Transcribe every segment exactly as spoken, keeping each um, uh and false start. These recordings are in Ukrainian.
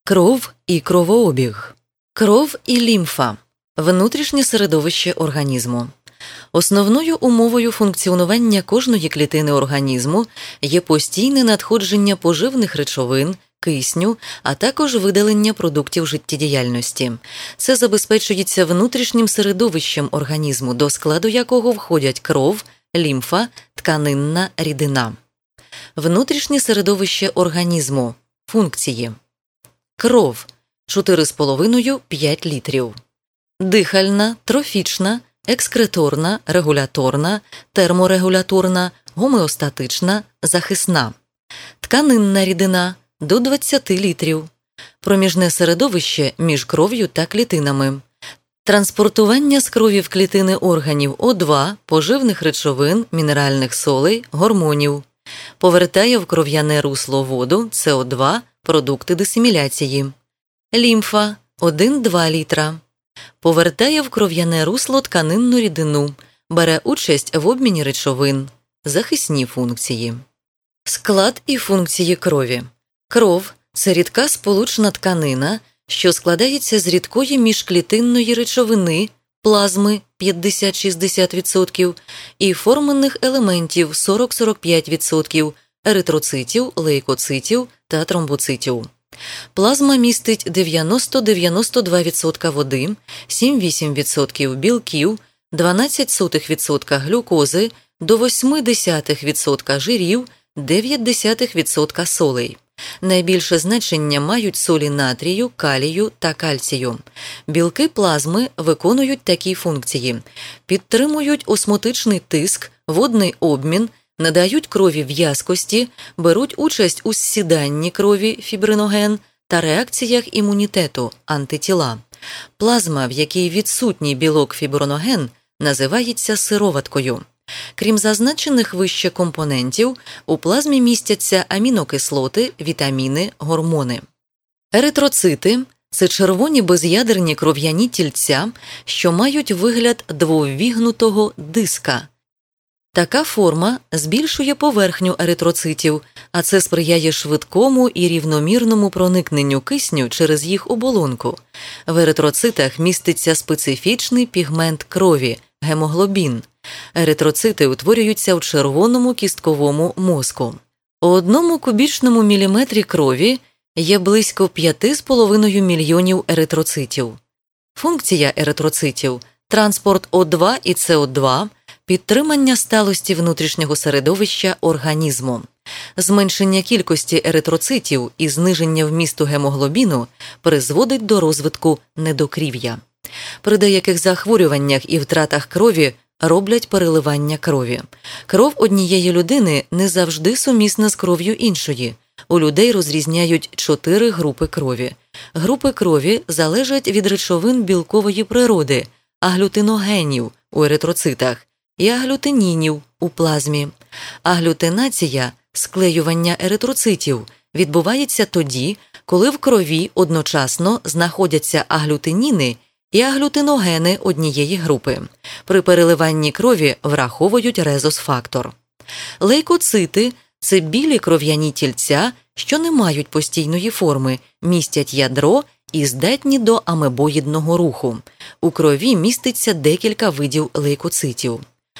Кров і кровообіг. Кров і лімфа – внутрішнє середовище організму. Основною умовою функціонування кожної клітини організму є постійне надходження поживних речовин, кисню, а також видалення продуктів життєдіяльності. Це забезпечується внутрішнім середовищем організму, до складу якого входять кров, лімфа, тканинна рідина. Внутрішнє середовище організму. Функції. Кров – чотири з половиною - п'ять літрів. Дихальна, трофічна, екскреторна, регуляторна, терморегуляторна, гомеостатична, захисна. Тканинна рідина – до двадцяти літрів. Проміжне середовище між кров'ю та клітинами. Транспортування з крові в клітини органів О два, поживних речовин, мінеральних солей, гормонів. Повертає в кров'яне русло воду, С О два, продукти дисиміляції. Лімфа – один - два літра. Повертає в кров'яне русло тканинну рідину, бере участь в обміні речовин. Захисні функції. Склад і функції крові. Кров – це рідка сполучна тканина, що складається з рідкої міжклітинної речовини, плазми п'ятдесят - шістдесят відсотків і форменних елементів сорок - сорок п'ять відсотків, еритроцитів, лейкоцитів та тромбоцитів. Плазма містить дев'яносто - дев'яносто два відсотки води, сім - вісім відсотків білків, дванадцять сотих відсотка глюкози, до восьми десятих відсотка жирів, дев'ять десятих відсотка солей. Найбільше значення мають солі натрію, калію та кальцію. Білки плазми виконують такі функції: підтримують осмотичний тиск, водний обмін, надають крові в'язкості, беруть участь у зсіданні крові фібриноген та реакціях імунітету антитіла. Плазма, в якій відсутній білок фібриноген, називається сироваткою. Крім зазначених вище компонентів, у плазмі містяться амінокислоти, вітаміни, гормони. Еритроцити – це червоні без'ядерні кров'яні тільця, що мають вигляд двоввігнутого диска. Така форма збільшує поверхню еритроцитів, а це сприяє швидкому і рівномірному проникненню кисню через їх оболонку. В еритроцитах міститься специфічний пігмент крові – гемоглобін. Еритроцити утворюються в червоному кістковому мозку. У одному кубічному міліметрі крові є близько п'ять з половиною мільйонів еритроцитів. Функція еритроцитів – транспорт О два і С О два, підтримання сталості внутрішнього середовища організму. Зменшення кількості еритроцитів і зниження вмісту гемоглобіну призводить до розвитку недокрів'я. При деяких захворюваннях і втратах крові роблять переливання крові. Кров однієї людини не завжди сумісна з кров'ю іншої. У людей розрізняють чотири групи крові. Групи крові залежать від речовин білкової природи, аглютиногенів у еритроцитах і аглютинінів у плазмі. Аглютинація – склеювання еритроцитів – відбувається тоді, коли в крові одночасно знаходяться аглютиніни і аглютиногени однієї групи. При переливанні крові враховують резус-фактор. Лейкоцити – це білі кров'яні тільця, що не мають постійної форми, містять ядро і здатні до амебоїдного руху. У крові міститься декілька видів лейкоцитів.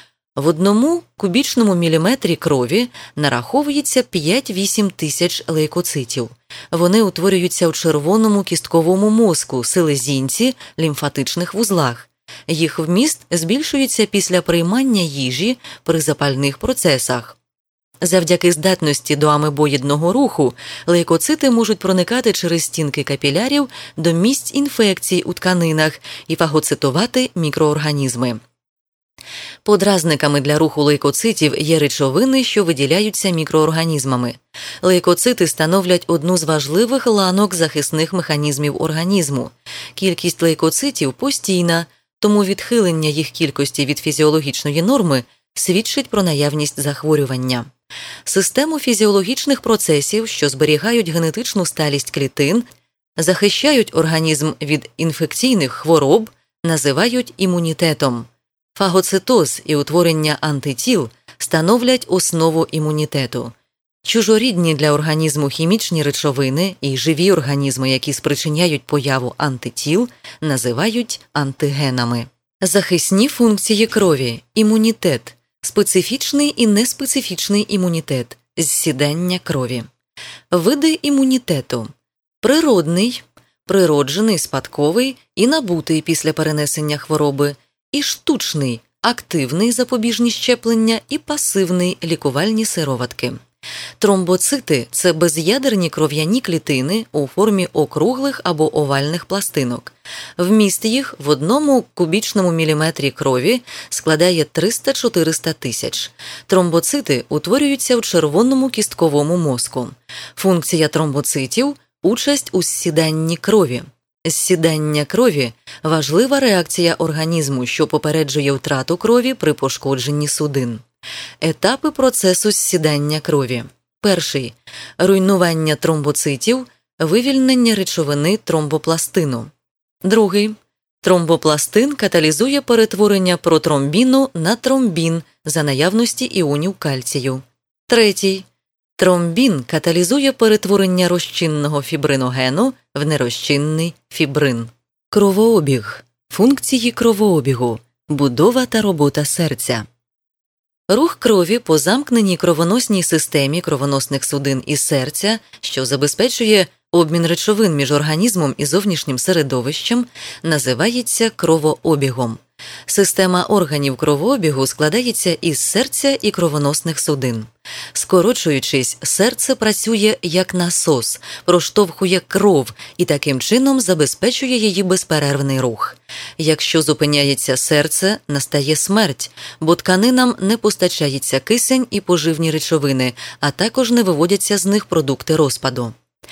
В одному кубічному міліметрі крові нараховується п'ять-вісім тисяч лейкоцитів. Вони утворюються у червоному кістковому мозку, селезінці, лімфатичних вузлах. Їх вміст збільшується після приймання їжі при запальних процесах. Завдяки здатності до амебоїдного руху лейкоцити можуть проникати через стінки капілярів до місць інфекцій у тканинах і фагоцитувати мікроорганізми. Подразниками для руху лейкоцитів є речовини, що виділяються мікроорганізмами. Лейкоцити становлять одну з важливих ланок захисних механізмів організму. Кількість лейкоцитів постійна, тому відхилення їх кількості від фізіологічної норми свідчить про наявність захворювання. Систему фізіологічних процесів, що зберігають генетичну сталість клітин, захищають організм від інфекційних хвороб, називають імунітетом. Фагоцитоз і утворення антитіл становлять основу імунітету. Чужорідні для організму хімічні речовини і живі організми, які спричиняють появу антитіл, називають антигенами. Захисні функції крові, імунітет, специфічний і неспецифічний імунітет, зсідання крові. Види імунітету. Природний, природжений, спадковий і набутий після перенесення хвороби, і штучний, активний запобіжні щеплення і пасивний лікувальні сироватки. Тромбоцити – це без'ядерні кров'яні клітини у формі округлих або овальних пластинок. Вміст їх в одному кубічному міліметрі крові складає триста-чотириста тисяч. Тромбоцити утворюються в червоному кістковому мозку. Функція тромбоцитів – участь у зсіданні крові. Зсідання крові – важлива реакція організму, що попереджує втрату крові при пошкодженні судин. Етапи процесу зсідання крові. Перший – руйнування тромбоцитів, вивільнення речовини тромбопластину. Другий – тромбопластин каталізує перетворення протромбіну на тромбін за наявності іонів кальцію. Третій – тромбін каталізує перетворення розчинного фібриногену в нерозчинний фібрин. Кровообіг. Функції кровообігу. Будова та робота серця. Рух крові по замкненій кровоносній системі кровоносних судин і серця, що забезпечує обмін речовин між організмом і зовнішнім середовищем, називається кровообігом. Система органів кровообігу складається із серця і кровоносних судин. Скорочуючись, серце працює як насос, проштовхує кров і таким чином забезпечує її безперервний рух. Якщо зупиняється серце, настає смерть, бо тканинам не постачається кисень і поживні речовини, а також не виводяться з них продукти розпаду.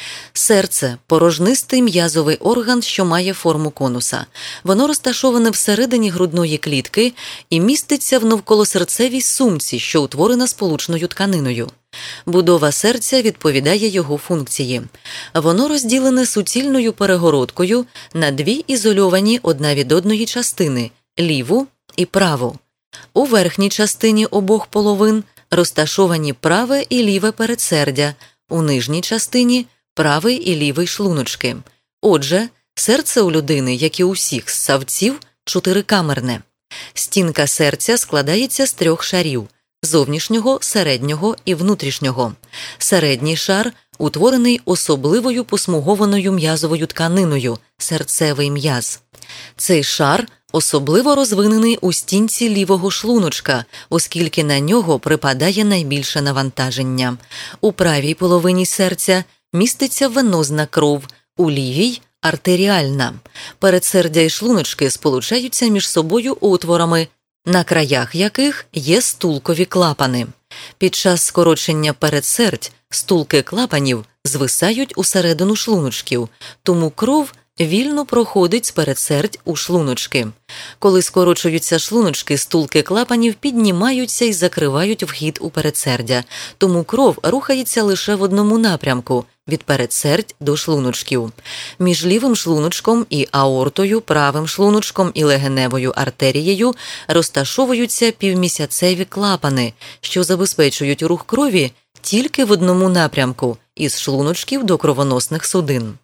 Серце – порожнистий м'язовий орган, що має форму конуса. Воно розташоване всередині грудної клітки і міститься в навколосерцевій сумці, що утворена сполучною тканиною. Будова серця відповідає його функції. Воно розділене суцільною перегородкою на дві ізольовані одна від одної частини – ліву і праву. У верхній частині обох половин розташовані праве і ліве передсердя, у нижній частині – правий і лівий шлуночки. Отже, серце у людини, як і у всіх ссавців, чотирикамерне. Стінка серця складається з трьох шарів – зовнішнього, середнього і внутрішнього. Середній шар утворений особливою посмугованою м'язовою тканиною – серцевий м'яз. Цей шар особливо розвинений у стінці лівого шлуночка, оскільки на нього припадає найбільше навантаження. У правій половині серця міститься венозна кров, у лівій – артеріальна. Передсердя і шлуночки сполучаються між собою отворами, на краях яких є стулкові клапани. Під час скорочення передсердь стулки клапанів звисають усередину шлуночків, тому кров вільно проходить з передсердь у шлуночки. Коли скорочуються шлуночки, стулки клапанів піднімаються і закривають вхід у передсердя, тому кров рухається лише в одному напрямку – від передсердь до шлуночків. Між лівим шлуночком і аортою, правим шлуночком і легеневою артерією розташовуються півмісяцеві клапани, що забезпечують рух крові тільки в одному напрямку – із шлуночків до кровоносних судин.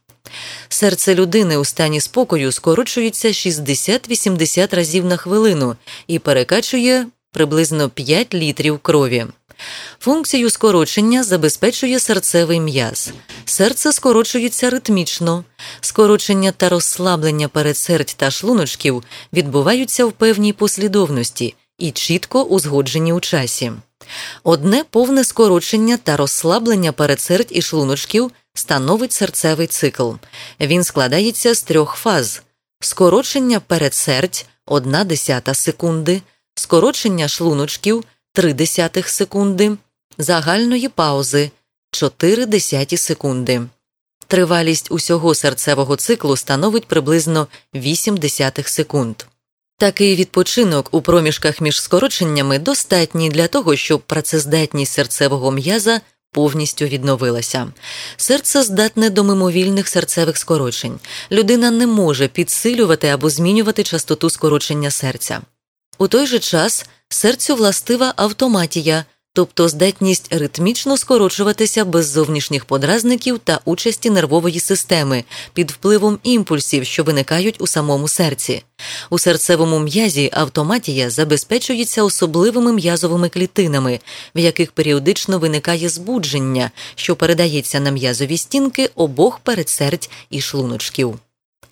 Серце людини у стані спокою скорочується шістдесят-вісімдесят разів на хвилину і перекачує приблизно п'ять літрів крові. Функцію скорочення забезпечує серцевий м'яз. Серце скорочується ритмічно. Скорочення та розслаблення передсердь та шлуночків відбуваються в певній послідовності і чітко узгоджені у часі. Одне повне скорочення та розслаблення передсердь і шлуночків становить серцевий цикл. Він складається з трьох фаз. Скорочення передсердь – одна десята секунди, скорочення шлуночків – три десятих секунди, загальної паузи – чотири десяті секунди. Тривалість усього серцевого циклу становить приблизно вісім десятих секунд. Такий відпочинок у проміжках між скороченнями достатній для того, щоб працездатність серцевого м'яза повністю відновилася. Серце здатне до мимовільних серцевих скорочень. Людина не може підсилювати або змінювати частоту скорочення серця. У той же час серцю властива автоматія, тобто здатність ритмічно скорочуватися без зовнішніх подразників та участі нервової системи під впливом імпульсів, що виникають у самому серці. У серцевому м'язі автоматія забезпечується особливими м'язовими клітинами, в яких періодично виникає збудження, що передається на м'язові стінки обох передсердь і шлуночків.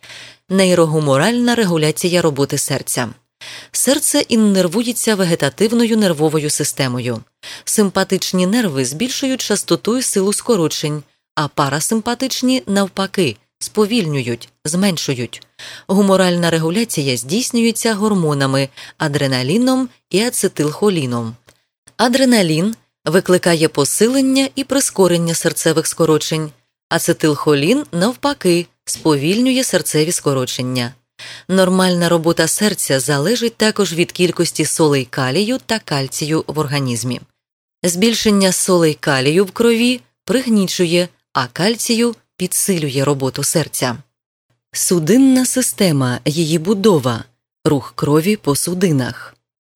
Нейрогуморальна регуляція роботи серця. Серце іннервується вегетативною нервовою системою. Симпатичні нерви збільшують частоту і силу скорочень, а парасимпатичні, навпаки, сповільнюють, зменшують. Гуморальна регуляція здійснюється гормонами – адреналіном і ацетилхоліном. Адреналін викликає посилення і прискорення серцевих скорочень. Ацетилхолін, навпаки, сповільнює серцеві скорочення. Нормальна робота серця залежить також від кількості солей калію та кальцію в організмі. Збільшення солей калію в крові пригнічує, а кальцію підсилює роботу серця. Судинна система, її будова, рух крові по судинах.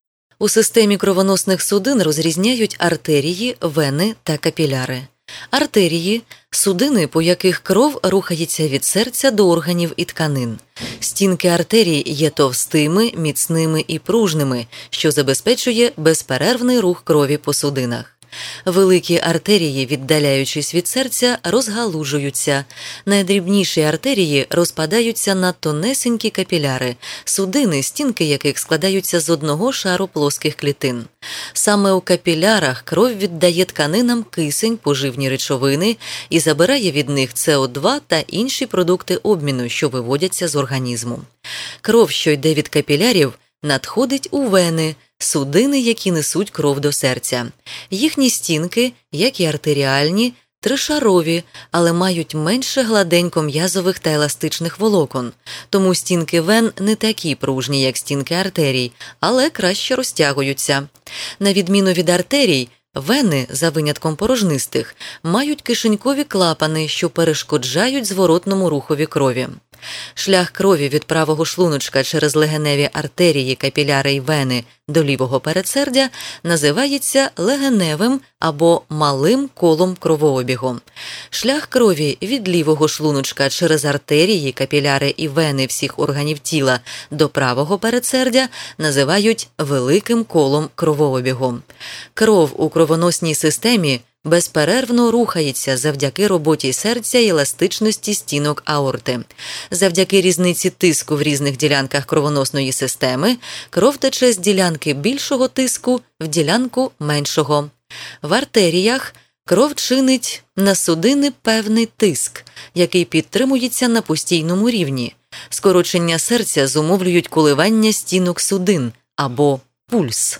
У системі кровоносних судин розрізняють артерії, вени та капіляри. Артерії – судини, по яких кров рухається від серця до органів і тканин. Стінки артерій є товстими, міцними і пружними, що забезпечує безперервний рух крові по судинах. Великі артерії, віддаляючись від серця, розгалужуються. Найдрібніші артерії розпадаються на тонесенькі капіляри, судини, стінки яких складаються з одного шару плоских клітин. Саме у капілярах кров віддає тканинам кисень, поживні речовини і забирає від них С О два та інші продукти обміну, що виводяться з організму. Кров, що йде від капілярів, надходить у вени, судини, які несуть кров до серця. Їхні стінки, як і артеріальні, тришарові, але мають менше гладенько-м'язових та еластичних волокон. Тому стінки вен не такі пружні, як стінки артерій, але краще розтягуються. На відміну від артерій, вени, за винятком порожнистих, мають кишенькові клапани, що перешкоджають зворотному рухові крові. Шлях крові від правого шлуночка через легеневі артерії, капіляри й вени до лівого передсердя називається легеневим або малим колом кровообігу. Шлях крові від лівого шлуночка через артерії, капіляри і вени всіх органів тіла до правого передсердя називають великим колом кровообігу. Кров у кровоносній системі безперервно рухається завдяки роботі серця і еластичності стінок аорти. Завдяки різниці тиску в різних ділянках кровоносної системи кров тече з ділянки більшого тиску в ділянку меншого. В артеріях кров чинить на судини певний тиск, який підтримується на постійному рівні. Скорочення серця зумовлюють коливання стінок судин або пульс.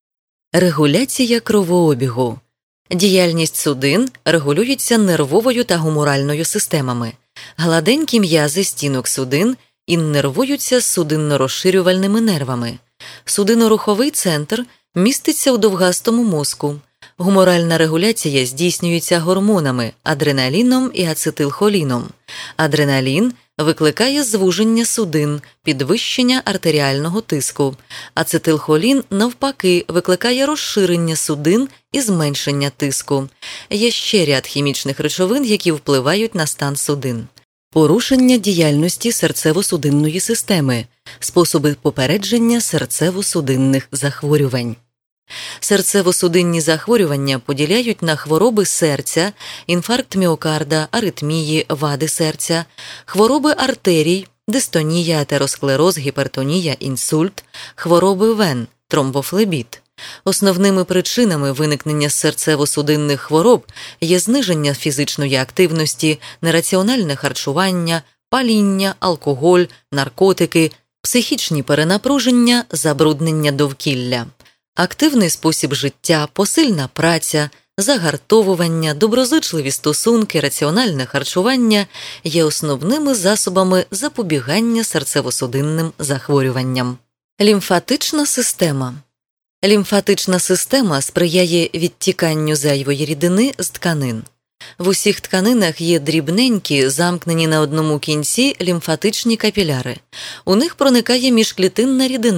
Регуляція кровообігу. Діяльність судин регулюється нервовою та гуморальною системами. Гладенькі м'язи стінок судин іннервуються судинно-розширювальними нервами. Судиноруховий центр міститься у довгастому мозку. Гуморальна регуляція здійснюється гормонами – адреналіном і ацетилхоліном. Адреналін викликає звуження судин, підвищення артеріального тиску. Ацетилхолін, навпаки, викликає розширення судин і зменшення тиску. Є ще ряд хімічних речовин, які впливають на стан судин. Порушення діяльності серцево-судинної системи. Способи попередження серцево-судинних захворювань. Серцево-судинні захворювання поділяють на хвороби серця, інфаркт міокарда, аритмії, вади серця, хвороби артерій, дистонія, атеросклероз, гіпертонія, інсульт, хвороби вен, тромбофлебіт. Основними причинами виникнення серцево-судинних хвороб є зниження фізичної активності, нераціональне харчування, паління, алкоголь, наркотики, психічні перенапруження, забруднення довкілля. Активний спосіб життя, посильна праця, загартовування, доброзичливі стосунки, раціональне харчування є основними засобами запобігання серцево-судинним захворюванням. Лімфатична система. Лімфатична система сприяє відтіканню зайвої рідини з тканин. В усіх тканинах є дрібненькі, замкнені на одному кінці лімфатичні капіляри. У них проникає міжклітинна рідина,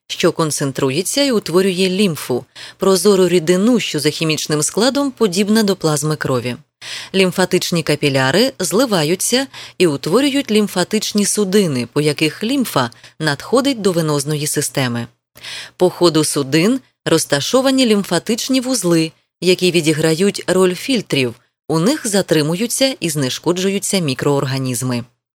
що концентрується і утворює лімфу – прозору рідину, що за хімічним складом подібна до плазми крові. Лімфатичні капіляри зливаються і утворюють лімфатичні судини, по яких лімфа надходить до венозної системи. По ходу судин розташовані лімфатичні вузли, які відіграють роль фільтрів, у них затримуються і знешкоджуються мікроорганізми.